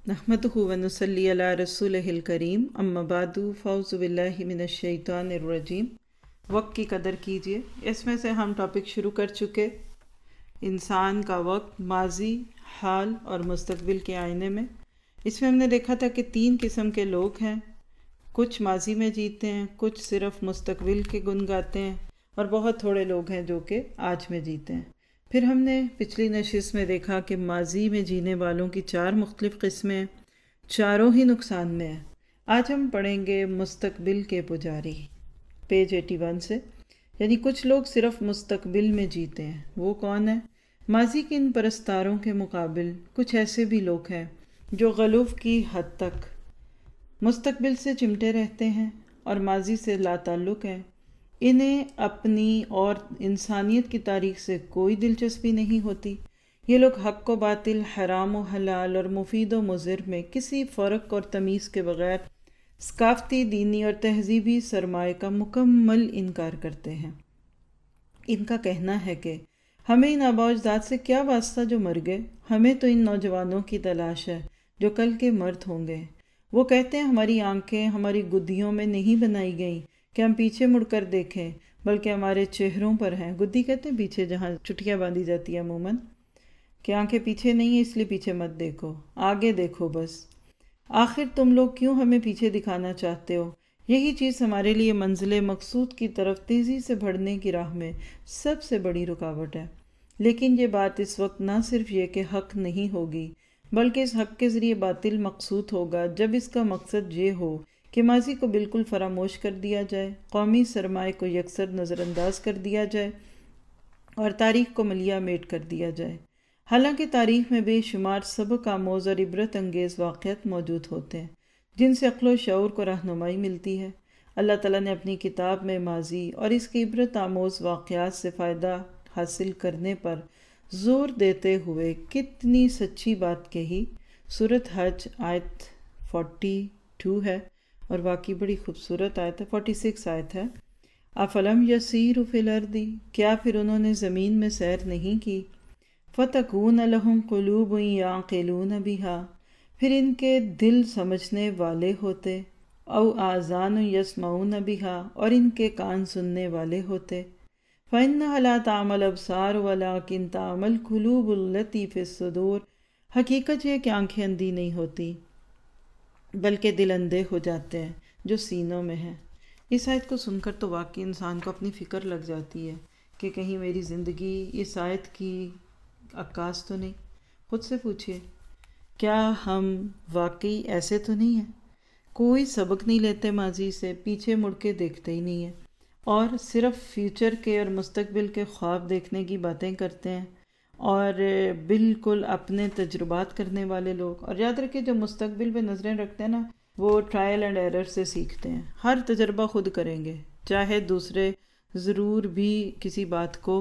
नहमदुहु व नुसल्ली अला रसूलिहिल करीम अम्मा बादु फ़ौज़ु बिल्लाहि मिनश शैतानिर रजीम। वक्त की कदर कीजिए। इसमें से हम टॉपिक शुरू कर चुके इंसान का वक्त माजी, हाल और मुस्तकबिल के आईने में। इसमें हमने देखा था कि 3 किस्म के लोग हैं। कुछ माजी में जीते हैं, कुछ सिर्फ मुस्तकबिल के गुन गाते हैं और बहुत थोड़े लोग हैं जो कि आज में जीते हैं। फिर हमने पिछली नशिस्त में देखा कि माजी में जीने वालों की 4 मुख्तलिफ़ किस्में हैं, चारों ही नुकसान में हैं। आज हम पढ़ेंगे मुस्तकबिल के पुजारी, पेज 81 से। यानी कुछ लोग सिर्फ मुस्तकबिल में जीते हैं। वो कौन है? माजी के इन परस्तारों के मुकाबिल कुछ ऐसे भी लोग हैं जो गलूफ की हद तक मुस्तकबिल से चिमटे रहते हैं और माजी से लाताल्लुक़ हैं। इन्हें अपनी और इंसानियत की तारीख से कोई दिलचस्पी नहीं होती। ये लोग हक़ व बातिल, हराम व हलाल और मुफीद व मुज़िर में किसी फ़र्क और तमीज़ के बग़ैर सकाफ़ती, दीनी और तहज़ीबी सरमाए का मुकम्मल इनकार करते हैं। इनका कहना है कि हमें इन आबा अजदाद से क्या वास्ता जो मर गए, हमें तो इन नौजवानों की तलाश है जो कल के मर्द होंगे। वो कहते हैं हमारी आंखें हमारी गुद्दियों में नहीं बनाई गई कि हम पीछे मुड़कर देखें, बल्कि हमारे चेहरों पर हैं। गुद्दी कहते हैं पीछे जहाँ चुटियाँ बांधी जाती है अमूमन, कि आंखें पीछे नहीं है इसलिए पीछे मत देखो, आगे देखो बस। आखिर तुम लोग क्यों हमें पीछे दिखाना चाहते हो? यही चीज़ हमारे लिए मंजिल मकसूद की तरफ तेज़ी से बढ़ने की राह में सबसे बड़ी रुकावट है। लेकिन ये बात इस वक्त ना सिर्फ ये कि हक़ नहीं होगी, बल्कि इस हक़ के ज़रिए बातिल मकसूद होगा जब इसका मकसद ये हो कि माजी को बिल्कुल फरामोश कर दिया जाए, कौमी सरमाए को यकसर नज़रअंदाज कर दिया जाए और तारीख़ को मलिया मेट कर दिया जाए। हालांकि तारीख़ में बेशुमार सबक आमोज़ और इबरत अंगेज़ वाक़यात मौजूद होते हैं जिनसे अक़्ल व शऊर को रहनुमाई मिलती है। अल्लाह ताला ने अपनी किताब में माजी और इसके इबरत आमोज़ वाक़यात से फ़ायदा हासिल करने पर ज़ोर देते हुए कितनी सच्ची बात कही। सूरत हज आयत 42 है और वाकई बड़ी खूबसूरत आयत है। 46 आयत है। अफलम यसीरु फिल अर्दी, क्या फिर उन्होंने ज़मीन में सैर नहीं की? फ़तकून लहुम क़ुलूबुन याक़िलून बिहा, फिर इनके दिल समझने वाले होते, औ आज़ान यस्मऊन बिहा, और इनके कान सुनने वाले होते। फ़इन्नहा ला तामल अबसार वलाकिन तामल क़ुलूबुल लती फ़िस सुदूर, हकीकत ये कि आंखें अंधी नहीं होती बल्कि दिल अंधे हो जाते हैं जो सीनों में हैं। इस आयत को सुनकर तो वाकई इंसान को अपनी फ़िक्र लग जाती है कि कहीं मेरी ज़िंदगी इस आयत की अक्कास तो नहीं। ख़ुद से पूछिए, क्या हम वाकई ऐसे तो नहीं हैं? कोई सबक नहीं लेते माजी से, पीछे मुड़ के देखते ही नहीं है और सिर्फ फ्यूचर के और मुस्तकबिल के ख्वाब देखने की बातें करते हैं और बिल्कुल अपने तजुर्बात करने वाले लोग। और याद रखें जो मुस्तकबिल पे नज़रें रखते हैं ना, वो ट्रायल एंड एरर से सीखते हैं। हर तजर्बा खुद करेंगे, चाहे दूसरे ज़रूर भी किसी बात को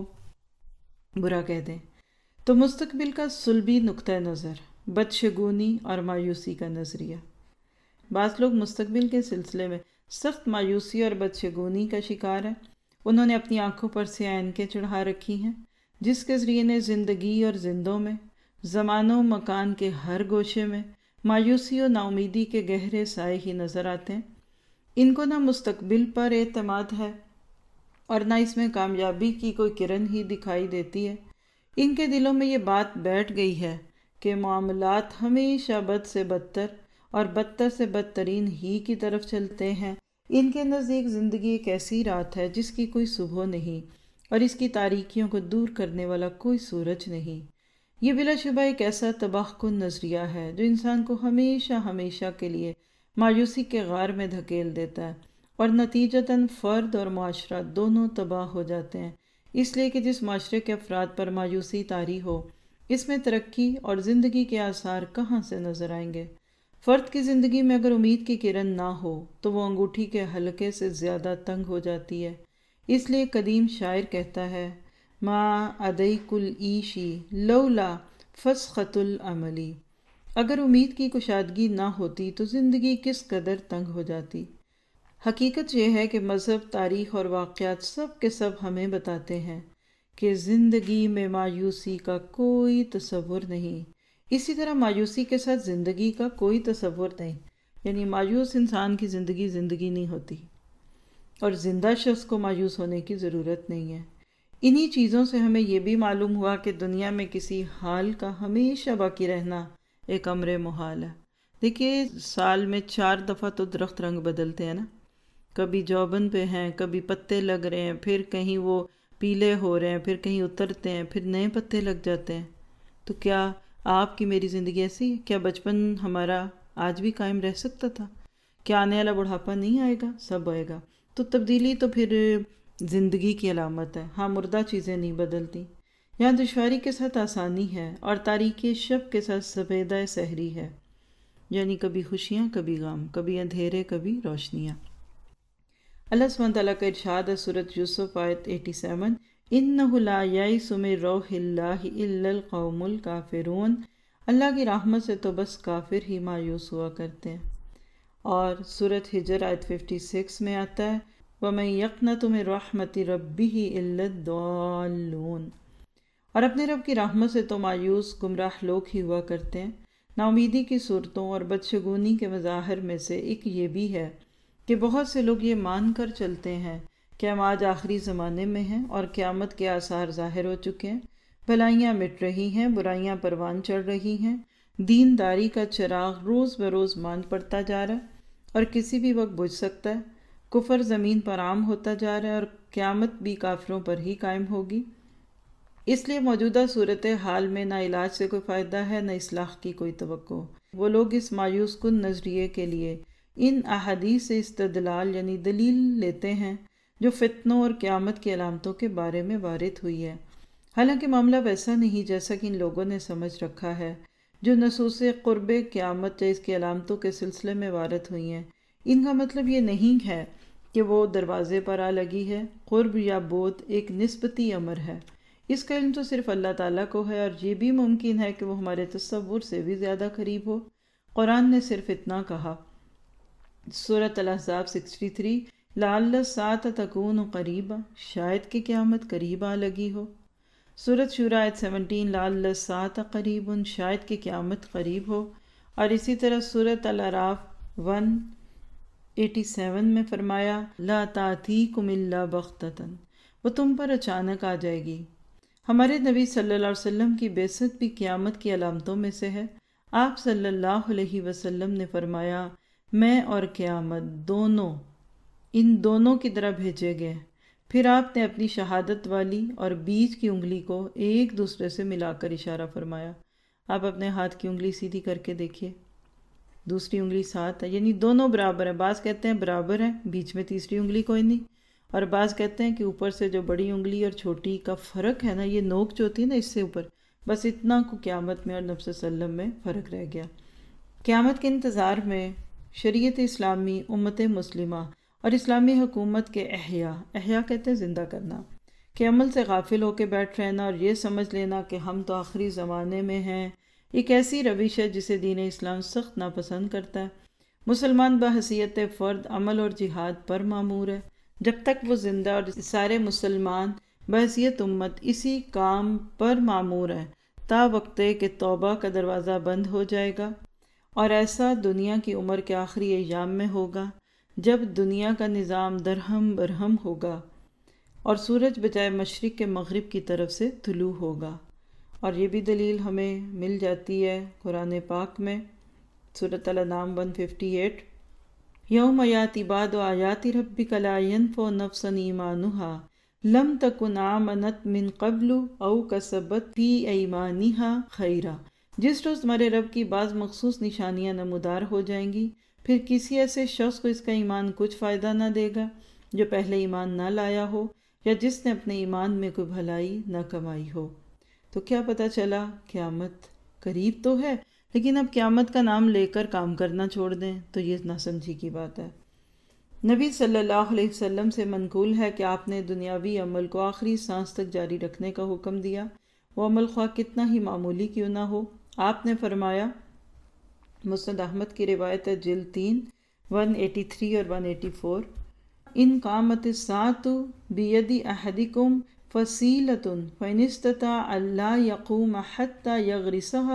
बुरा कह दें। तो मुस्तकबिल का सुलभी नुक्ता नज़र, बदशगुनी और मायूसी का नज़रिया। बाज़ लोग मुस्तकबिल के सिलसिले में सख्त मायूसी और बदशगुनी का शिकार है। उन्होंने अपनी आंखों पर से ऐनकें चढ़ा रखी हैं जिसके ज़रिए इन्हें ज़िंदगी और जिंदों में, ज़मानों मकान के हर गोशे में मायूसी और नाउमीदी के गहरे साए ही नज़र आते हैं। इनको ना मुस्तकबिल पर एतमाद है और ना इसमें कामयाबी की कोई किरण ही दिखाई देती है। इनके दिलों में ये बात बैठ गई है कि मामलात हमेशा बद से बदतर और बदतर से बदतरीन ही की तरफ चलते हैं। इनके नज़दीक ज़िंदगी एक ऐसी रात है जिसकी कोई सुबह नहीं और इसकी तारीकियों को दूर करने वाला कोई सूरज नहीं। ये बिलाशुबा एक ऐसा तबाहकुन नज़रिया है जो इंसान को हमेशा हमेशा के लिए मायूसी के गार में धकेल देता है और नतीजतन फ़र्द और माशरा दोनों तबाह हो जाते हैं। इसलिए कि जिस माशरे के अफराद पर मायूसी तारी हो, इसमें तरक्की और ज़िंदगी के आसार कहाँ से नज़र आएंगे? फ़र्द की ज़िंदगी में अगर उम्मीद की किरण ना हो तो वो अंगूठी के हलके से ज़्यादा तंग हो जाती है। इसलिए कदीम शायर कहता है, मा अदई कुल ईशी लौला फसखतुल अमली, अगर उम्मीद की कुशादगी ना होती तो ज़िंदगी किस कदर तंग हो जाती। हकीकत यह है कि मज़हब, तारीख़ और वाक़यात सब के सब हमें बताते हैं कि ज़िंदगी में मायूसी का कोई तसव्वुर नहीं। اسی طرح مایوسی کے ساتھ زندگی کا کوئی تصور نہیں، یعنی مایوس انسان کی زندگی نہیں ہوتی، اور زندہ شخص کو مایوس ہونے کی ضرورت نہیں ہے۔ انہی چیزوں سے ہمیں یہ بھی معلوم ہوا کہ دنیا میں کسی حال کا ہمیشہ باقی رہنا ایک امر محال ہے۔ دیکھیے سال میں 4 دفعہ تو درخت رنگ بدلتے ہیں نا، کبھی جوبن پہ ہیں، کبھی پتے لگ رہے ہیں، پھر کہیں وہ پیلے ہو رہے ہیں، پھر کہیں اترتے ہیں، پھر نئے پتے لگ جاتے ہیں۔ تو کیا آپ کی میری زندگی ایسی ہے؟ کیا بچپن ہمارا آج بھی قائم رہ سکتا تھا؟ کیا آنے والا بڑھاپا نہیں آئے گا؟ سب آئے گا۔ تو تبدیلی تو پھر زندگی کی علامت ہے۔ ہاں، مردہ چیزیں نہیں بدلتی۔ یہاں دشواری کے ساتھ آسانی ہے، اور تاریکی شب کے ساتھ سفیدہ سحری ہے، یعنی کبھی خوشیاں کبھی غم، کبھی اندھیرے کبھی روشنیاں۔ اللہ سبحانہ تعالیٰ کا ارشاد ہے سورۃ یوسف آیت 87، اِنَّهُ لَا يَئِسُ مِن رَوْحِ اللَّهِ إِلَّا الْقَوْمُ الْكَافِرُونَ، اللہ کی رحمت سے تو بس کافر ہی مایوس ہوا کرتے ہیں۔ اور سورۃ ہجر آیت 56 میں آتا ہے وَمَن يَقْنَطُ مِن رَحْمَتِ رَبِّهِ إِلَّا الضَّالُّونَ، اور اپنے رب کی رحمت سے تو مایوس گمراہ لوگ ہی ہوا کرتے ہیں۔ نا امیدی کی صورتوں اور بدشگونی کے مظاہر میں سے ایک یہ بھی ہے کہ بہت سے لوگ یہ مان کر چلتے ہیں کہ ہم آج آخری زمانے میں ہیں اور قیامت کے آثار ظاہر ہو چکے ہیں، بھلائیاں مٹ رہی ہیں، برائیاں پروان چڑھ رہی ہیں، دینداری کا چراغ روز بروز ماند پڑتا جا رہا ہے اور کسی بھی وقت بجھ سکتا ہے، کفر زمین پر عام ہوتا جا رہا ہے اور قیامت بھی کافروں پر ہی قائم ہوگی۔ اس لیے موجودہ صورتحال میں نہ علاج سے کوئی فائدہ ہے، نہ اصلاح کی کوئی توقع۔ وہ لوگ اس مایوس کن نظریے کے لیے ان احادیث سے استدلال یعنی دلیل لیتے ہیں جو فتنوں اور قیامت کی علامتوں کے بارے میں وارد ہوئی ہے، حالانکہ معاملہ ویسا نہیں جیسا کہ ان لوگوں نے سمجھ رکھا ہے جو نصوص قرب قیامت یا اس کی علامتوں کے سلسلے میں وارد ہوئی ہیں۔ ان کا مطلب یہ نہیں ہے کہ وہ دروازے پر آ لگی ہے۔ قرب یا بعد ایک نسبتی امر ہے، اس کا علم تو صرف اللہ تعالیٰ کو ہے، اور یہ بھی ممکن ہے کہ وہ ہمارے تصور سے بھی زیادہ قریب ہو۔ قرآن نے صرف اتنا کہا، سورۃ الاحزاب 63، لعل الساعۃ تکون قریبا، شاید کہ قیامت قریب آ لگی ہو۔ سورۃ شورى آیت 17، لعل الساعۃ قریب، شاید کہ قیامت قریب ہو۔ اور اسی طرح سورۃ الاعراف 187 میں فرمایا، لا تأتیکم الا بغتۃ، وہ تم پر اچانک آ جائے گی۔ ہمارے نبی صلی اللہ علیہ وسلم کی بعثت بھی قیامت کی علامتوں میں سے ہے۔ آپ صلی اللہ علیہ وسلم نے فرمایا، میں اور قیامت دونوں ان دونوں کی طرح بھیجے گئے۔ پھر آپ نے اپنی شہادت والی اور بیچ کی انگلی کو ایک دوسرے سے ملا کر اشارہ فرمایا۔ آپ اپنے ہاتھ کی انگلی سیدھی کر کے دیکھیے، دوسری انگلی ساتھ ہے، یعنی دونوں برابر ہیں۔ بعض کہتے ہیں برابر ہیں، بیچ میں تیسری انگلی کوئی نہیں، اور بعض کہتے ہیں کہ اوپر سے جو بڑی انگلی اور چھوٹی کا فرق ہے نا، یہ نوک جو ہوتی ہے نا اس سے اوپر، بس اتنا کو قیامت میں اور نبی صلی اللہ علیہ وسلم میں فرق رہ گیا۔ قیامت کے انتظار میں شریعت اسلامی، امت مسلمہ اور اسلامی حکومت کے احیاء کہتے ہیں زندہ کرنا کے عمل سے غافل ہو کے بیٹھ رہنا اور یہ سمجھ لینا کہ ہم تو آخری زمانے میں ہیں، ایک ایسی روش ہے جسے دین اسلام سخت ناپسند کرتا ہے۔ مسلمان بحیثیت فرد عمل اور جہاد پر مامور ہے۔ جب تک وہ زندہ اور سارے مسلمان بحیثیت امت اسی کام پر مامور ہیں، تا وقت کہ توبہ کا دروازہ بند ہو جائے گا، اور ایسا دنیا کی عمر کے آخری ایام میں ہوگا جب دنیا کا نظام درہم برہم ہوگا اور سورج بجائے مشرق کے مغرب کی طرف سے طلوع ہوگا۔ اور یہ بھی دلیل ہمیں مل جاتی ہے قرآن پاک میں، سورۃ الانعام 158، یوم یاتی بعد آیات ربک لا ینفع نفسا ایمانہا لم تکن آمنت من قبل او کسبت فی ایمانہا خیرا، جس روز تمہارے رب کی بعض مخصوص نشانیاں نمودار ہو جائیں گی، پھر کسی ایسے شخص کو اس کا ایمان کچھ فائدہ نہ دے گا جو پہلے ایمان نہ لایا ہو یا جس نے اپنے ایمان میں کوئی بھلائی نہ کمائی ہو۔ تو کیا پتہ چلا؟ قیامت قریب تو ہے، لیکن اب قیامت کا نام لے کر کام کرنا چھوڑ دیں تو یہ نہ سمجھی کی بات ہے۔ نبی صلی اللہ علیہ وسلم سے منقول ہے کہ آپ نے دنیاوی عمل کو آخری سانس تک جاری رکھنے کا حکم دیا، وہ عمل خواہ کتنا ہی معمولی کیوں نہ ہو۔ آپ نے فرمایا، مسند احمد کی روایت ہے، جلد 3 183 اور 184، ان قامت الساعۃ بید احدکم فصیلۃ فإن استطاع الا یقوم حتی یغرسها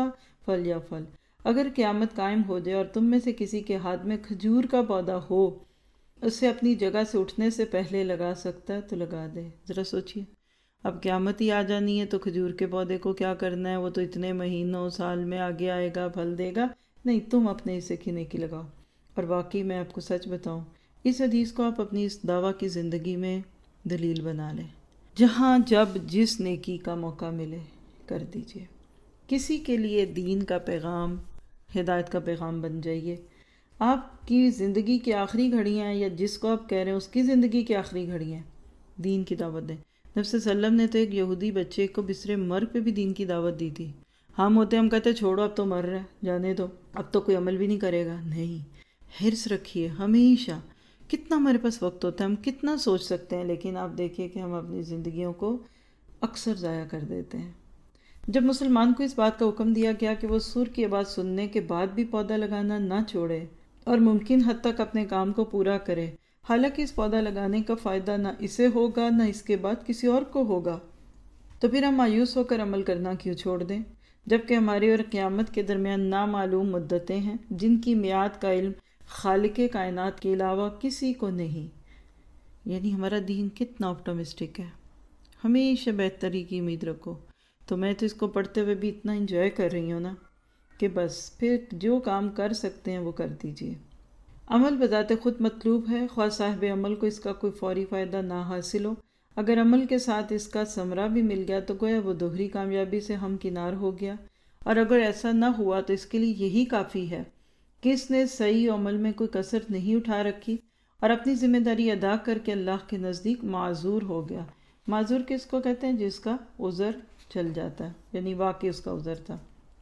فل یا فل، اگر قیامت قائم ہو جائے اور تم میں سے کسی کے ہاتھ میں کھجور کا پودا ہو، اسے اپنی جگہ سے اٹھنے سے پہلے لگا سکتا ہے تو لگا دے۔ ذرا سوچئے، اب قیامت ہی آ جانی ہے تو کھجور کے پودے کو کیا کرنا ہے؟ وہ تو اتنے مہینوں سال میں آگے آئے گا، پھل دے گا، نہیں، تم اپنے حصے کی نیکی لگاؤ۔ اور واقعی میں آپ کو سچ بتاؤں، اس حدیث کو آپ اپنی اس دعویٰ کی زندگی میں دلیل بنا لیں، جہاں جب جس نیکی کا موقع ملے کر دیجئے۔ کسی کے لیے دین کا پیغام، ہدایت کا پیغام بن جائیے۔ آپ کی زندگی کی آخری گھڑیاں یا جس کو آپ کہہ رہے ہیں اس کی زندگی کی آخری گھڑیاں دین کی دعوت دیں۔ نبی صلی اللہ علیہ وسلم نے تو ایک یہودی بچے کو بسرے مرگ پہ بھی دین کی دعوت دی تھی۔ ہم کہتے چھوڑو، اب تو مر رہا ہے، جانے دو، اب تو کوئی عمل بھی نہیں کرے گا۔ نہیں، حرص رکھیے ہمیشہ۔ کتنا ہمارے پاس وقت ہوتا ہے، ہم کتنا سوچ سکتے ہیں، لیکن آپ دیکھیے کہ ہم اپنی زندگیوں کو اکثر ضائع کر دیتے ہیں۔ جب مسلمان کو اس بات کا حکم دیا گیا کہ وہ سور کی آواز سننے کے بعد بھی پودا لگانا نہ چھوڑے اور ممکن حد تک اپنے کام کو پورا کرے، حالانکہ اس پودا لگانے کا فائدہ نہ اسے ہوگا نہ اس کے بعد کسی اور کو ہوگا، تو پھر ہم مایوس ہو کر عمل کرنا کیوں چھوڑ دیں؟ جبکہ ہماری اور قیامت کے درمیان نامعلوم مدتیں ہیں جن کی میعاد کا علم خالق کائنات کے علاوہ کسی کو نہیں۔ یعنی ہمارا دین کتنا آپٹمسٹک ہے، ہمیشہ بہتری کی امید رکھو۔ تو میں تو اس کو پڑھتے ہوئے بھی اتنا انجوائے کر رہی ہوں نا کہ بس پھر جو کام کر سکتے ہیں وہ کر دیجئے۔ عمل بذات خود مطلوب ہے، خواہ صاحب عمل کو اس کا کوئی فوری فائدہ نہ حاصل ہو۔ اگر عمل کے ساتھ اس کا ثمرہ بھی مل گیا تو گویا وہ دوہری کامیابی سے ہمکنار ہو گیا، اور اگر ایسا نہ ہوا تو اس کے لیے یہی کافی ہے کہ اس نے صحیح عمل میں کوئی کسر نہیں اٹھا رکھی اور اپنی ذمہ داری ادا کر کے اللہ کے نزدیک معذور ہو گیا۔ معذور کس کو کہتے ہیں؟ جس کا عذر چل جاتا ہے، یعنی واقعی اس کا عذر تھا۔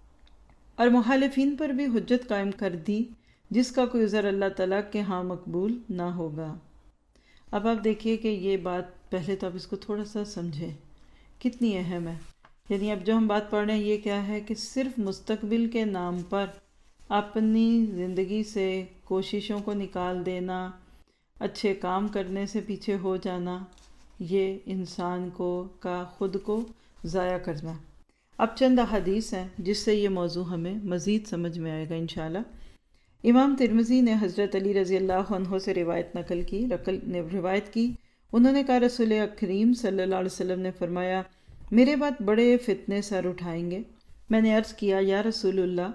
اور مخالفین پر بھی حجت قائم کر دی جس کا کوئی عذر اللہ تعالیٰ کے ہاں مقبول نہ ہوگا۔ اب آپ دیکھیے کہ یہ بات پہلے تو آپ اس کو تھوڑا سا سمجھیں کتنی اہم ہے۔ یعنی اب جو ہم بات پڑھ رہے ہیں یہ کیا ہے کہ صرف مستقبل کے نام پر اپنی زندگی سے کوششوں کو نکال دینا، اچھے کام کرنے سے پیچھے ہو جانا، یہ انسان کا خود کو ضائع کرنا۔ اب چند احادیث ہیں جس سے یہ موضوع ہمیں مزید سمجھ میں آئے گا انشاءاللہ۔ امام ترمذی نے حضرت علی رضی اللہ عنہ سے روایت کی، انہوں نے کہا رسول کریم صلی اللہ علیہ وسلم نے فرمایا، میرے بعد بڑے فتنے سر اٹھائیں گے۔ میں نے عرض کیا، یا رسول اللہ،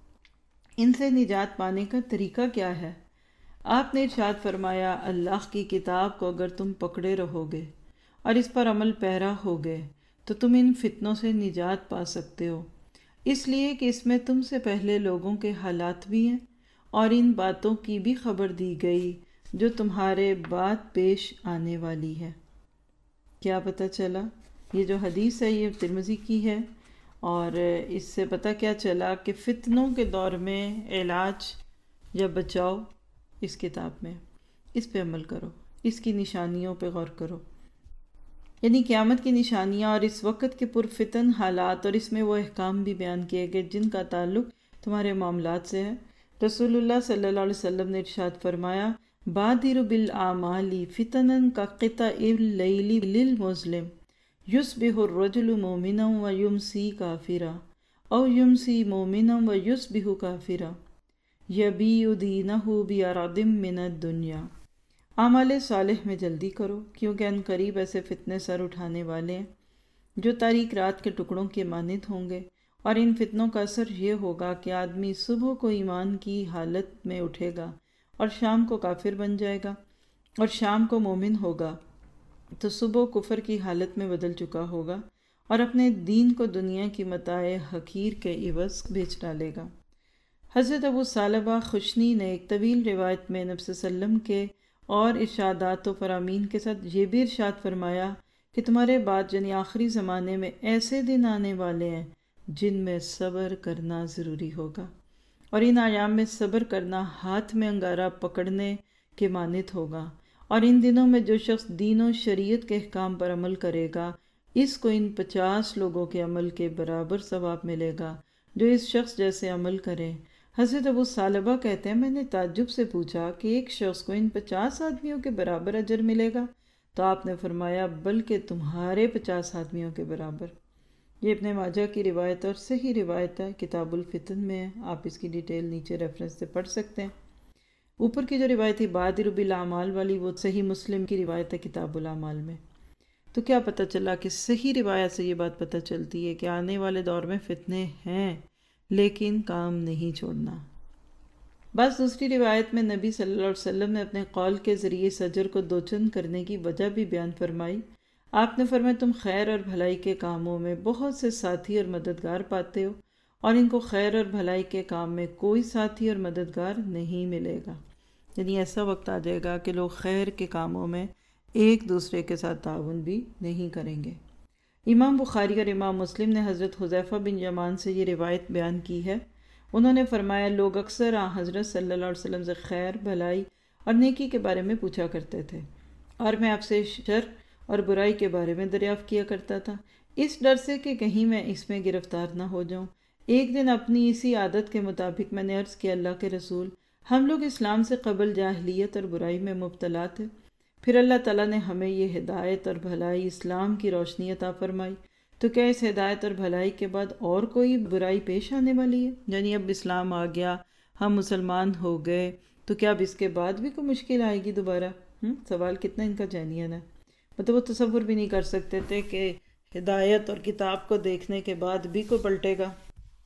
ان سے نجات پانے کا طریقہ کیا ہے؟ آپ نے ارشاد فرمایا، اللہ کی کتاب کو اگر تم پکڑے رہو گے اور اس پر عمل پیرا ہوگے تو تم ان فتنوں سے نجات پا سکتے ہو، اس لیے کہ اس میں تم سے پہلے لوگوں کے حالات بھی ہیں اور ان باتوں کی بھی خبر دی گئی جو تمہارے بعد پیش آنے والی ہے۔ کیا پتہ چلا؟ یہ جو حدیث ہے یہ ترمذی کی ہے، اور اس سے پتہ کیا چلا کہ فتنوں کے دور میں علاج یا بچاؤ اس کتاب میں، اس پہ عمل کرو، اس کی نشانیوں پہ غور کرو۔ یعنی قیامت کی نشانیاں اور اس وقت کے پرفتن حالات، اور اس میں وہ احکام بھی بیان کیے گئے جن کا تعلق تمہارے معاملات سے ہے۔ رسول اللہ صلی اللہ علیہ وسلم نے ارشاد فرمایا، بادر بالاعمال فتنا کقطع اللیل للمظلم یصبح الرجل مؤمنا ویمسی کافرا او یمسی مؤمنا ویصبح کافرا یبیع دینہ بعرض من الدنیا۔ اعمال صالح میں جلدی کرو، کیونکہ ان قریب ایسے فتنے سر اٹھانے والے ہیں جو تاریک رات کے ٹکڑوں کے مانند ہوں گے، اور ان فتنوں کا اثر یہ ہوگا کہ آدمی صبح کو ایمان کی حالت میں اٹھے گا اور شام کو کافر بن جائے گا، اور شام کو مومن ہوگا تو صبح کفر کی حالت میں بدل چکا ہوگا اور اپنے دین کو دنیا کی متاع حقیر کے عوض بیچ ڈالے گا۔ حضرت ابو ثعلبہ خشنی نے ایک طویل روایت میں نبی صلی اللہ علیہ وسلم کے اور ارشادات و فرامین کے ساتھ یہ بھی ارشاد فرمایا کہ تمہارے بعد یعنی آخری زمانے میں ایسے دن آنے والے ہیں جن میں صبر کرنا ضروری ہوگا، اور ان ایام میں صبر کرنا ہاتھ میں انگارہ پکڑنے کے مانند ہوگا، اور ان دنوں میں جو شخص دین و شریعت کے احکام پر عمل کرے گا اس کو ان 50 لوگوں کے عمل کے برابر ثواب ملے گا جو اس شخص جیسے عمل کرے۔ حضرت ابو ثعلبہ کہتے ہیں، میں نے تعجب سے پوچھا کہ ایک شخص کو ان 50 آدمیوں کے برابر اجر ملے گا؟ تو آپ نے فرمایا، بلکہ تمہارے 50 آدمیوں کے برابر۔ یہ ابن ماجہ کی روایت اور صحیح روایت ہے، کتاب الفتن میں ہے، آپ اس کی ڈیٹیل نیچے ریفرنس سے پڑھ سکتے ہیں۔ اوپر کی جو روایت ہے بادر بالاعمال والی، وہ صحیح مسلم کی روایت ہے کتاب الاعمال میں۔ تو کیا پتہ چلا کہ صحیح روایت سے یہ بات پتہ چلتی ہے کہ آنے والے دور میں فتنے ہیں، لیکن کام نہیں چھوڑنا۔ بس دوسری روایت میں نبی صلی اللہ علیہ وسلم نے اپنے قول کے ذریعے زجر کو دوچند کرنے کی وجہ بھی بیان فرمائی۔ آپ نے فرمایا تم خیر اور بھلائی کے کاموں میں بہت سے ساتھی اور مددگار پاتے ہو، اور ان کو خیر اور بھلائی کے کام میں کوئی ساتھی اور مددگار نہیں ملے گا۔ یعنی ایسا وقت آ جائے گا کہ لوگ خیر کے کاموں میں ایک دوسرے کے ساتھ تعاون بھی نہیں کریں گے۔ امام بخاری اور امام مسلم نے حضرت حذیفہ بن یمان سے یہ روایت بیان کی ہے۔ انہوں نے فرمایا لوگ اکثر حضرت صلی اللہ علیہ وسلم سے خیر، بھلائی اور نیکی کے بارے میں پوچھا کرتے تھے، اور میں آپ سے شر اور برائی کے بارے میں دریافت کیا کرتا تھا، اس ڈر سے کہ کہیں میں اس میں گرفتار نہ ہو جاؤں۔ ایک دن اپنی اسی عادت کے مطابق میں نے عرض کیا اللہ کے رسول، ہم لوگ اسلام سے قبل جاہلیت اور برائی میں مبتلا تھے، پھر اللہ تعالیٰ نے ہمیں یہ ہدایت اور بھلائی اسلام کی روشنی عطا فرمائی، تو کیا اس ہدایت اور بھلائی کے بعد اور کوئی برائی پیش آنے والی ہے؟ یعنی اب اسلام آ گیا، ہم مسلمان ہو گئے، تو کیا اب اس کے بعد بھی کوئی مشکل آئے گی دوبارہ؟ سوال کتنا ان کا جینین ہے، مطلب وہ تصور بھی نہیں کر سکتے تھے کہ ہدایت اور کتاب کو دیکھنے کے بعد بھی کوئی پلٹے گا۔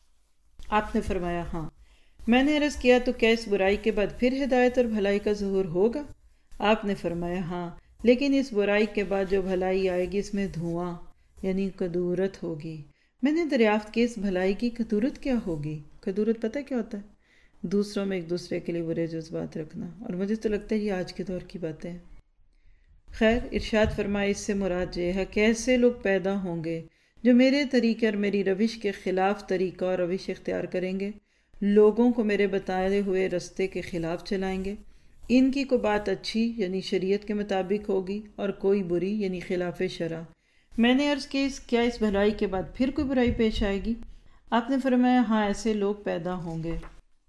آپ نے فرمایا ہاں۔ میں نے عرض کیا تو کیا اس برائی کے بعد پھر ہدایت اور بھلائی کا ظہور ہوگا؟ آپ نے فرمایا ہاں، لیکن اس برائی کے بعد جو بھلائی آئے گی اس میں دھواں یعنی کدورت ہوگی۔ میں نے دریافت کی اس بھلائی کی کدورت کیا ہوگی؟ کدورت پتہ کیا ہوتا ہے؟ دوسروں میں ایک دوسرے کے لیے برے جذبات رکھنا، اور مجھے تو لگتا ہے یہ آج کے دور کی باتیں ہیں۔ خیر، ارشاد فرمائے اس سے مراد یہ ہے کہ ایسے لوگ پیدا ہوں گے جو میرے طریقے اور میری روش کے خلاف طریقہ اور روش اختیار کریں گے، لوگوں کو میرے بتائے ہوئے رستے کے خلاف چلائیں گے۔ ان کی کوئی بات اچھی یعنی شریعت کے مطابق ہوگی اور کوئی بری یعنی خلاف شرع۔ میں نے عرض کی کیا اس بھلائی کے بعد پھر کوئی برائی پیش آئے گی؟ آپ نے فرمایا ہاں، ایسے لوگ پیدا ہوں گے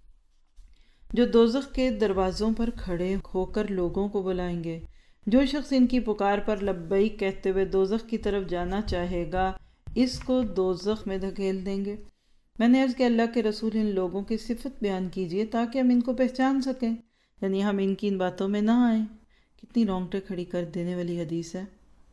جو دوزخ کے دروازوں پر کھڑے ہو کر لوگوں کو بلائیں گے۔ جو شخص ان کی پکار پر لبیک کہتے ہوئے دوزخ کی طرف جانا چاہے گا، اس کو دوزخ میں دھکیل دیں گے۔ میں نے عرض کہ اللہ کے رسول ان لوگوں کی صفت بیان کیجئے تاکہ ہم ان کو پہچان سکیں، یعنی ہم ان کی ان باتوں میں نہ آئیں۔ کتنی رونگٹیں کھڑی کر دینے والی حدیث ہے۔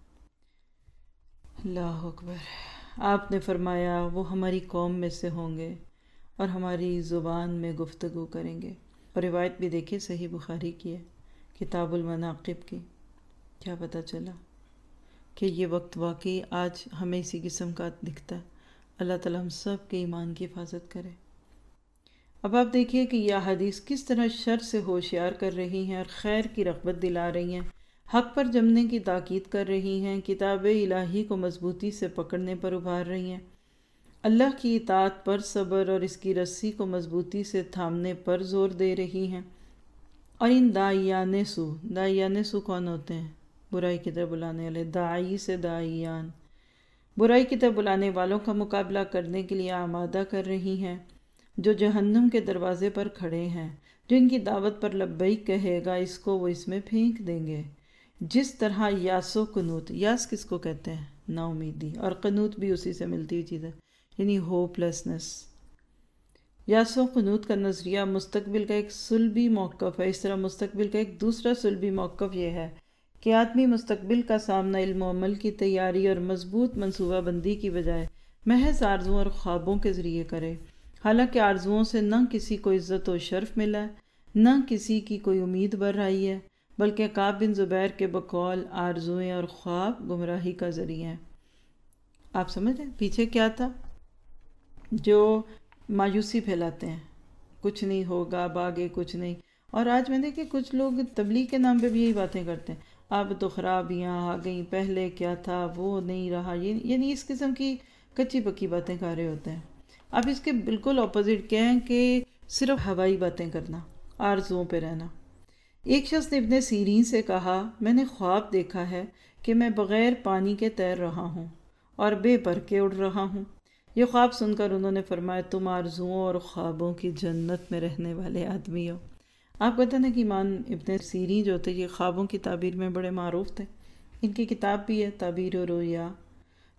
اللہ اکبر۔ آپ نے فرمایا وہ ہماری قوم میں سے ہوں گے اور ہماری زبان میں گفتگو کریں گے۔ اور روایت بھی دیکھیں صحیح بخاری کی ہے، کتاب المناقب کی۔ کیا پتہ چلا کہ یہ وقت واقعی آج ہمیں اسی قسم کا دکھتا ہے۔ اللہ تعالیٰ ہم سب کے ایمان کی حفاظت کرے۔ اب آپ دیکھیے کہ یہ حدیث کس طرح شر سے ہوشیار کر رہی ہیں اور خیر کی رغبت دلا رہی ہیں، حق پر جمنے کی تاکید کر رہی ہیں، کتاب الہی کو مضبوطی سے پکڑنے پر ابھار رہی ہیں، اللہ کی اطاعت پر صبر اور اس کی رسی کو مضبوطی سے تھامنے پر زور دے رہی ہیں۔ اور ان داعیان سو کون ہوتے ہیں؟ برائی کی طرف بلانے والے، داعی سے داعیان، برائی کی طرف بلانے والوں کا مقابلہ کرنے کے لیے آمادہ کر رہی ہیں، جو جہنم کے دروازے پر کھڑے ہیں۔ جو ان کی دعوت پر لبیک کہے گا، اس کو وہ اس میں پھینک دیں گے۔ جس طرح یاس و قنوت، یاس کس کو کہتے ہیں؟ نا امیدی، اور قنوت بھی اسی سے ملتی ہوئی چیز ہے، یعنی ہوپ لیسنس۔ یاس و قنوت کا نظریہ مستقبل کا ایک سلبی موقف ہے، اس طرح مستقبل کا ایک دوسرا سلبی موقف یہ ہے کہ آدمی مستقبل کا سامنا علم و عمل کی تیاری اور مضبوط منصوبہ بندی کی بجائے محض آرزوؤں اور خوابوں کے ذریعے کرے، حالانکہ آرزوؤں سے نہ کسی کو عزت و شرف ملا ہے، نہ کسی کی کوئی امید بر آئی ہے، بلکہ کعب بن زبیر کے بقول آرزوئیں اور خواب گمراہی کا ذریعہ ہیں۔ آپ سمجھ رہے ہیں پیچھے کیا تھا؟ جو مایوسی پھیلاتے ہیں، کچھ نہیں ہوگا، اب آگے کچھ نہیں۔ اور آج میں دیکھے کچھ لوگ تبلیغ کے نام پہ بھی یہی باتیں کرتے ہیں، اب تو خرابیاں آ گئیں، پہلے کیا تھا وہ نہیں رہا، یعنی اس قسم کی کچی پکی باتیں کر رہے ہوتے ہیں۔ اب اس کے بالکل اپوزٹ کیا ہے کہ صرف ہوائی باتیں کرنا، آرزوؤں پہ رہنا۔ ایک شخص نے ابن سیرین سے کہا، میں نے خواب دیکھا ہے کہ میں بغیر پانی کے تیر رہا ہوں اور بے پر کے اڑ رہا ہوں۔ یہ خواب سن کر انہوں نے فرمایا تم آرزوؤں اور خوابوں کی جنت میں رہنے والے آدمی ہو۔ آپ کہتے ہیں نا کہ امام ابن سیرین جو تھے یہ خوابوں کی تعبیر میں بڑے معروف تھے، ان کی کتاب بھی ہے تعبیر و رویا۔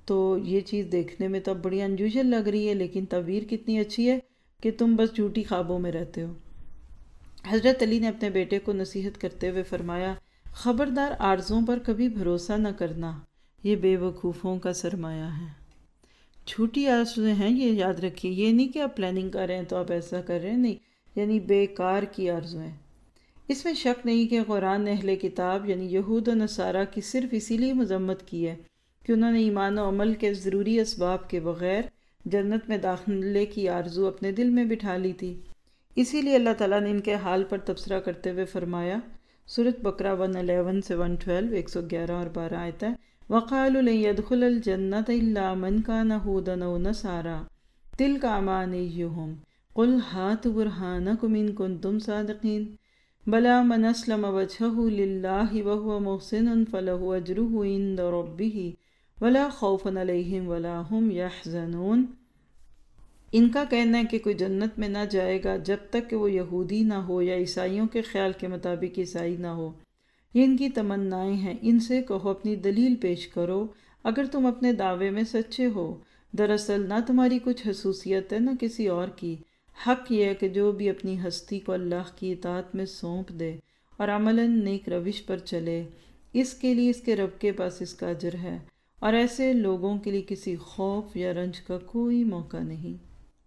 تو یہ چیز دیکھنے میں تو اب بڑی انجوشل لگ رہی ہے، لیکن تعبیر کتنی اچھی ہے کہ تم بس جھوٹی خوابوں میں رہتے ہو۔ حضرت علی نے اپنے بیٹے کو نصیحت کرتے ہوئے فرمایا، خبردار عارضوں پر کبھی بھروسہ نہ کرنا، یہ بے وقوفوں کا سرمایہ ہے۔ جھوٹی آرزویں ہیں، یہ یاد رکھیے، یہ نہیں کہ آپ پلاننگ کر رہے ہیں تو آپ ایسا کر رہے ہیں، نہیں، یعنی بیکار کی آرزویں۔ اس میں شک نہیں کہ قرآن نے اہل کتاب یعنی یہود و نصارہ کی صرف اسی لیے مذمت کی ہے کہ انہوں نے ایمان و عمل کے ضروری اسباب کے بغیر جنت میں داخلے کی آرزو اپنے دل میں بٹھا لی تھی۔ اسی لیے اللہ تعالیٰ نے ان کے حال پر تبصرہ کرتے ہوئے فرمایا، سورۃ بقرہ 111 سے 112، 111 اور 12 آیت ہے، وَقَالُوا لَن يَدْخُلَ الْجَنَّةَ إِلَّا مَنْ كَانَ هُودًا أَوْ نَصَارَىٰ تِلْكَ أَمَانِيُّهُمْ قُلْ هَاتُوا بُرْهَانَكُمْ إِن كُنتُمْ صَادِقِينَ بَلَىٰ مَنْ أَسْلَمَ وَجْهَهُ لِلَّهِ وَهُوَ مُحْسِنٌ فَلَهُ أَجْرُهُ عِندَ رَبِّهِ وَلَا خَوْفٌ عَلَيْهِمْ وَلَا هُمْ يَحْزَنُونَ۔ ان کا کہنا ہے کہ کوئی جنت میں نہ جائے گا جب تک کہ وہ یہودی نہ ہو یا عیسائیوں کے خیال کے مطابق عیسائی نہ ہو۔ یہ ان کی تمنائیں ہیں، ان سے کہو اپنی دلیل پیش کرو اگر تم اپنے دعوے میں سچے ہو۔ دراصل نہ تمہاری کچھ خصوصیت ہے نہ کسی اور کی، حق یہ ہے کہ جو بھی اپنی ہستی کو اللہ کی اطاعت میں سونپ دے اور عملاً نیک روش پر چلے، اس کے لیے اس کے رب کے پاس اس کا اجر ہے، اور ایسے لوگوں کے لیے کسی خوف یا رنج کا کوئی موقع نہیں۔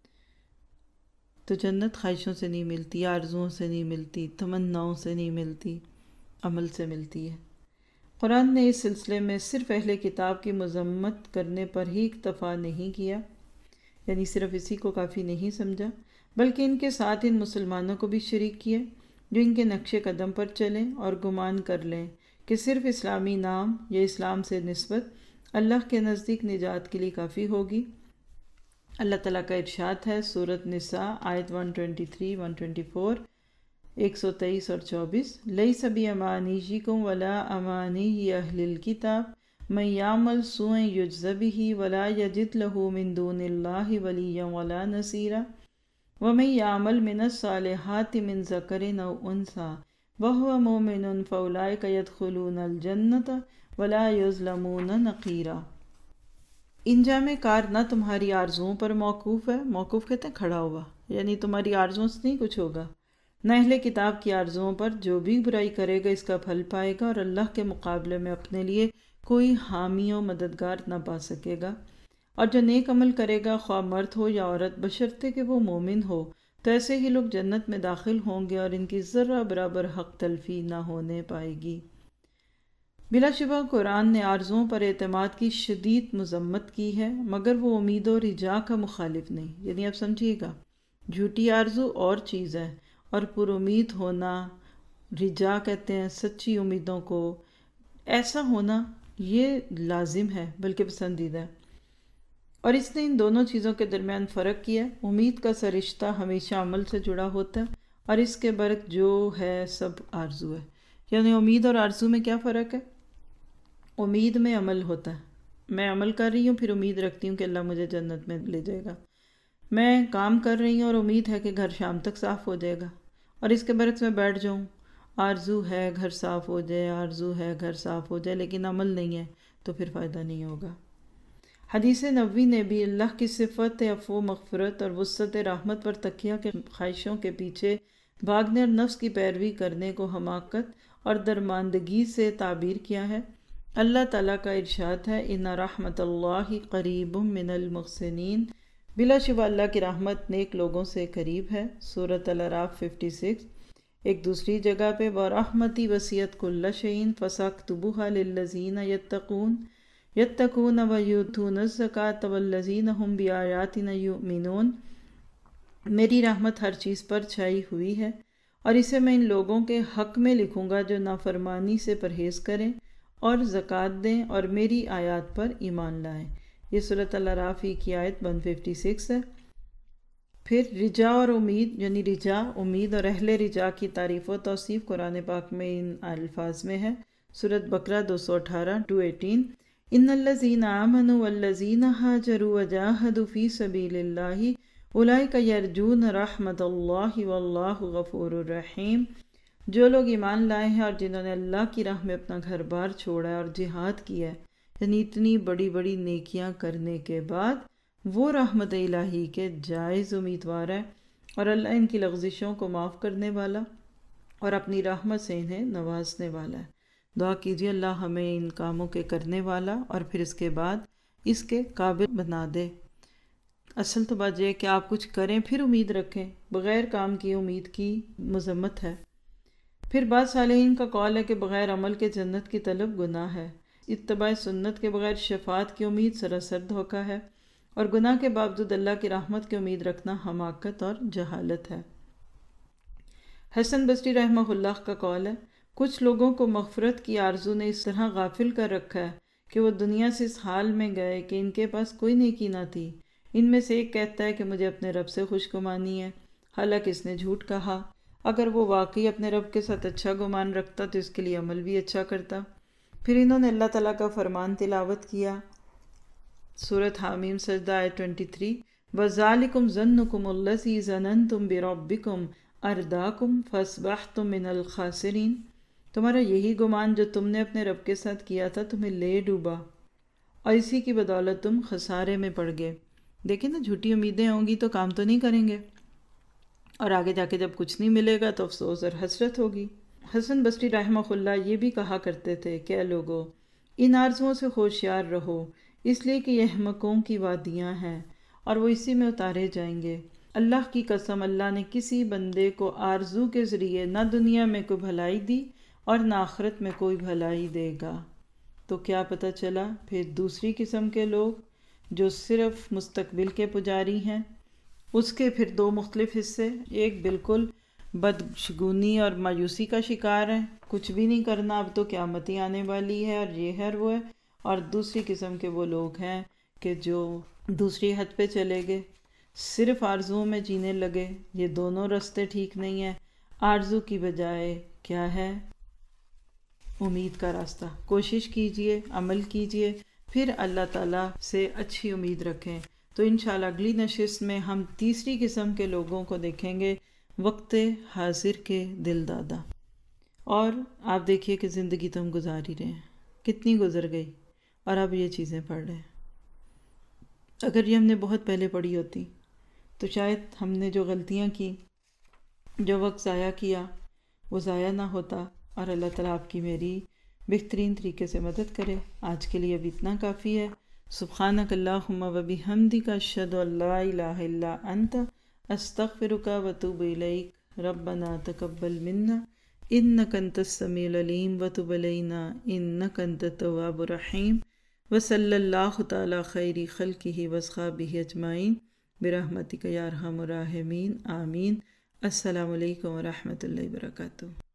تو جنت خواہشوں سے نہیں ملتی، آرزوؤں سے نہیں ملتی، تمناؤں سے نہیں ملتی، عمل سے ملتی ہے۔ قرآن نے اس سلسلے میں صرف اہل کتاب کی مذمت کرنے پر ہی اکتفا نہیں کیا، یعنی صرف اسی کو کافی نہیں سمجھا، بلکہ ان کے ساتھ ان مسلمانوں کو بھی شریک کیا جو ان کے نقش قدم پر چلیں اور گمان کر لیں کہ صرف اسلامی نام یا اسلام سے نسبت اللہ کے نزدیک نجات کے لیے کافی ہوگی۔ اللہ تعالیٰ کا ارشاد ہے سورۃ نساء آیت 123، 124، 123 اور 24، لیس بِأَمَانِيِّکُمْ وَلَا أَمَانِيِّ أَهْلِ الْكِتَابِ مَن يَعْمَلْ سُوءًا يُجْزَ بِهِ وَلَا يَجِدْ لَهُ مِن دُونِ اللَّهِ وَلِيًّا وَلَا نَصِيرًا وَمَن يَعْمَلْ مِنَ الصَّالِحَاتِ مِن ذَكَرٍ أَوْ أُنثَىٰ وَهُوَ مُؤْمِنٌ فَأُولَٰئِكَ يَدْخُلُونَ الْجَنَّةَ وَلَا يُظْلَمُونَ نَقِيرًا۔ انجام کار نہ تمہاری آرزوؤں پر موقوف ہے، موقوف کہتے ہیں کھڑا ہوا، یعنی تمہاری آرزوؤں سے نہیں کچھ ہوگا، نہ اہل کتاب کی آرزوؤں پر، جو بھی برائی کرے گا اس کا پھل پائے گا اور اللہ کے مقابلے میں اپنے لیے کوئی حامی و مددگار نہ پا سکے گا، اور جو نیک عمل کرے گا خواہ مرد ہو یا عورت بشرطے کہ وہ مومن ہو، تو ایسے ہی لوگ جنت میں داخل ہوں گے اور ان کی ذرہ برابر حق تلفی نہ ہونے پائے گی۔ بلا شبہ قرآن نے آرزوؤں پر اعتماد کی شدید مذمت کی ہے، مگر وہ امید و رجا کا مخالف نہیں، یعنی آپ سمجھیے گا، جھوٹی آرزو اور چیز ہے اور پر امید ہونا، رجا کہتے ہیں سچی امیدوں کو، ایسا ہونا یہ لازم ہے بلکہ پسندیدہ ہے، اور اس نے ان دونوں چیزوں کے درمیان فرق کیا۔ امید کا سرشتہ ہمیشہ عمل سے جڑا ہوتا ہے اور اس کے برعکس جو ہے سب آرزو ہے، یعنی امید اور آرزو میں کیا فرق ہے؟ امید میں عمل ہوتا ہے، میں عمل کر رہی ہوں پھر امید رکھتی ہوں کہ اللہ مجھے جنت میں لے جائے گا، میں کام کر رہی ہوں اور امید ہے کہ گھر شام تک صاف ہو جائے گا، اور اس کے برعکس میں بیٹھ جاؤں، آرزو ہے گھر صاف ہو جائے، آرزو ہے گھر صاف ہو جائے لیکن عمل نہیں ہے تو پھر فائدہ نہیں ہوگا۔ حدیث نبوی نے بھی اللہ کی صفت عفو مغفرت اور وسعت رحمت پر تکیہ کے خواہشوں کے پیچھے بھاگنے اور نفس کی پیروی کرنے کو حماقت اور درماندگی سے تعبیر کیا ہے۔ اللہ تعالیٰ کا ارشاد ہے، ان رحمت اللہ قریب من المحسنین، بلا شبہ اللہ کی رحمت نیک لوگوں سے قریب ہے، سورۃ الاعراف 56۔ ایک دوسری جگہ پہ وَرَحْمَتِي وَسِعَتْ كُلَّ شَيْءٍ فَسَأَكْتُبُهَا لِلَّذِينَ يَتَّقُونَ وَيُؤْتُونَ الزَّكَاةَ وَالَّذِينَ هُمْ بِآيَاتِنَا يُؤْمِنُونَ، میری رحمت ہر چیز پر چھائی ہوئی ہے اور اسے میں ان لوگوں کے حق میں لکھوں گا جو نافرمانی سے پرہیز کریں اور زکوٰۃ دیں اور میری آیات پر ایمان لائیں۔ یہ سورۃ الاعراف کی آیت 156 ہے۔ پھر رجا اور امید، یعنی رجا امید اور اہل رجا کی تعریف و توصیف قرآن پاک میں ان الفاظ میں ہے، سورۃ بقرہ 218 218، ان الذین آمنوا والذین ہاجروا وجاہدوا فی سبیل اللہ اولئک یرجون رحمت اللہ واللہ غفور الرحیم۔ جو لوگ ایمان لائے ہیں اور جنہوں نے اللہ کی راہ میں اپنا گھر بار چھوڑا ہے اور جہاد کیا ہے، یعنی اتنی بڑی بڑی نیکیاں کرنے کے بعد وہ رحمت الہی کے جائز امیدوار ہے، اور اللہ ان کی لغزشوں کو معاف کرنے والا اور اپنی رحمت سے انہیں نوازنے والا ہے۔ دعا کیجیے اللہ ہمیں ان کاموں کے کرنے والا اور پھر اس کے بعد اس کے قابل بنا دے۔ اصل تو بات یہ ہے کہ آپ کچھ کریں پھر امید رکھیں، بغیر کام کی امید کی مذمت ہے۔ پھر بعض صالحین کا قول ہے کہ بغیر عمل کے جنت کی طلب گناہ ہے، اتباع سنت کے بغیر شفاعت کی امید سراسر دھوکہ ہے، اور گناہ کے باوجود اللہ کی رحمت کی امید رکھنا حماقت اور جہالت ہے۔ حسن بصری رحمہ اللہ کا قول ہے، کچھ لوگوں کو مغفرت کی آرزو نے اس طرح غافل کر رکھا ہے کہ وہ دنیا سے اس حال میں گئے کہ ان کے پاس کوئی نیکی نہ تھی۔ ان میں سے ایک کہتا ہے کہ مجھے اپنے رب سے خوش گمانی ہے، حالانکہ اس نے جھوٹ کہا۔ اگر وہ واقعی اپنے رب کے ساتھ اچھا گمان رکھتا تو اس کے لیے عمل بھی اچھا کرتا۔ پھر انہوں نے اللہ تعالیٰ کا فرمان تلاوت کیا، سورۃ حامیم سجدہ آیت 23، وَذَلِكُمْ ظَنُّكُمُ الَّذِي ظَنَنْتُمْ بِرَبِّكُمْ أَرْدَاكُمْ فَأَصْبَحْتُمْ مِنَ الْخَاسِرِينَ۔ تمہارا یہی گمان جو تم نے اپنے رب کے ساتھ کیا تھا تمہیں لے ڈوبا، اور اسی کی بدولت تم خسارے میں پڑ گئے۔ دیکھیں نا، جھوٹی امیدیں ہوں گی تو کام تو نہیں کریں گے، اور آگے جا کے جب کچھ نہیں ملے گا تو افسوس اور حسرت ہوگی۔ حسن بصری رحمہ اللہ یہ بھی کہا کرتے تھے کہ اے لوگو، ان آرزوؤں سے ہوشیار رہو، اس لیے کہ یہ احمقوں کی وادیاں ہیں اور وہ اسی میں اتارے جائیں گے۔ اللہ کی قسم، اللہ نے کسی بندے کو آرزو کے ذریعے نہ دنیا میں کوئی بھلائی دی اور نہ آخرت میں کوئی بھلائی دے گا۔ تو کیا پتہ چلا پھر دوسری قسم کے لوگ جو صرف مستقبل کے پجاری ہیں، اس کے پھر دو مختلف حصے، ایک بالکل بدشگونی اور مایوسی کا شکار ہے، کچھ بھی نہیں کرنا، اب تو قیامت ہی آنے والی ہے اور یہ ہے اور وہ ہے، اور دوسری قسم کے وہ لوگ ہیں کہ جو دوسری حد پہ چلے گئے، صرف آرزوؤں میں جینے لگے۔ یہ دونوں راستے ٹھیک نہیں ہیں۔ آرزو کی بجائے کیا ہے؟ امید کا راستہ۔ کوشش کیجئے، عمل کیجئے، پھر اللہ تعالیٰ سے اچھی امید رکھیں۔ تو انشاءاللہ اگلی نشست میں ہم تیسری قسم کے لوگوں کو دیکھیں گے، وقت حاضر کے دل دادا۔ اور آپ دیکھیے کہ زندگی تو ہم گزار ہی رہے ہیں، کتنی گزر گئی، اور اب یہ چیزیں پڑھ رہے ہیں۔ اگر یہ ہم نے بہت پہلے پڑھی ہوتی تو شاید ہم نے جو غلطیاں کی، جو وقت ضائع کیا، وہ ضائع نہ ہوتا، اور اللہ تعالیٰ آپ کی میری بہترین طریقے سے مدد کرے۔ آج کے لیے اب اتنا کافی ہے۔ سبحانک اللہم و بحمدک، اشہد ان لا الہ الا انت، استغفرک و اتوب الیک۔ ربنا تقبل منا انک انت السمیع العلیم وتب علینا انک انت التواب الرحیم، وصلی اللہ تعالی خیر خلقہ واصحابہ اجمعین برحمتک یا ارحم الراحمین، آمین۔ السلام علیکم ورحمۃ اللہ وبرکاتہ۔